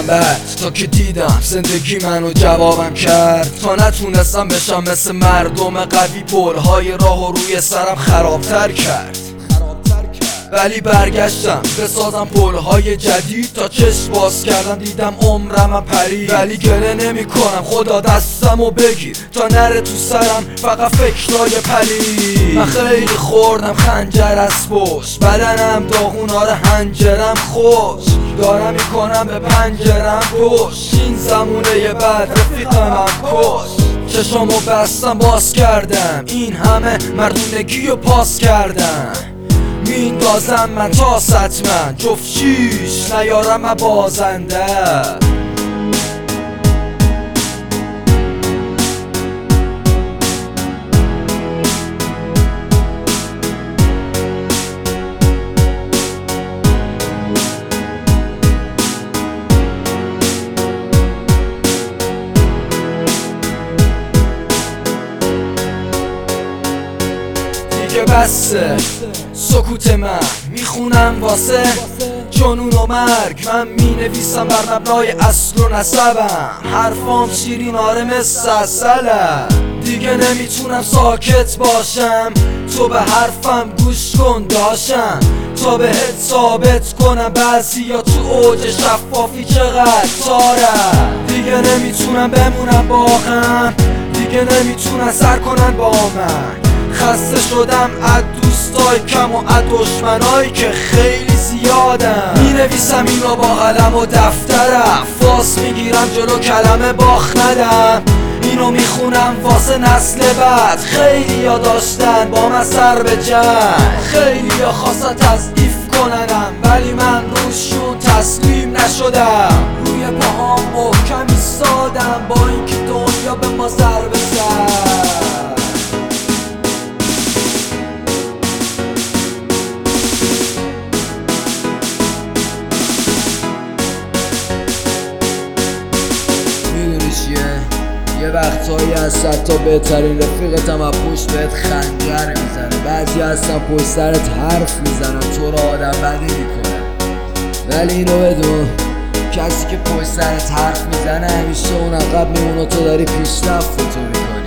گفتم بعد تا که دیدم زندگی منو جوابم کرد، تا نتونستم بشم مثل مردم قوی، پلهای راه و روی سرم خرابتر کرد. ولی برگشتم بسازم پلهای جدید، تا چشم باز کردم دیدم عمرم پرید. ولی گله نمی کنم خدا دستمو بگیر تا نره تو سرم فقط فکرای پلید. من خیلی خوردم خنجر از پشت، بدنم داغون آره هنجرم خوش، دارم میکنم به پنجرم پشت. این زمونه بعد رفیقم کش، چشامو بستم باز کردم، این همه مردونگی و پاس کردم. میندازم من تا ستمن جفت شیش نیارم من بازنده. دیگه بسه سکوت من میخونم واسه جنون و مرگ، من مینویسم بر مبنای اصل و نسبم، حرفام شیرین آره مثل عسلم. دیگه نمیتونم ساکت باشم، تو به حرفم گوش کن داشم، تا بهت ثابت کنم بعضی یا تو اوج شفافی چقدر تارم. دیگه نمیتونم بمونم با هم، دیگه نمیتونم سر کنن با من. خسته شدم از دوستای کم و از دشمنایی که خیلی زیادن. مینویسم اینو با قلم و دفترم، فاس میگیرم جلو کلمه باخ ندم. اینو میخونم واسه نسل بعد، خیلی ها داشتن با من سر به جنگ، خیلی ها خواستن تضعیف کننم ولی من روشون تسلیم نشدم. روی پاهام محکم ایستادم با اینکه دنیا به ما ضربه زد. یه وقتهایی هست حتی بهترین رفیقتم از پشت بهت خنجر میزنه، بعضی هستن پشت سرت حرف میزنن تو رو آدم بدی میکنه. ولی اینو بدون کسی که پشت سرت حرف میزنه همیشه اون عقب میمونه، تو داری پیشرفت میکنی.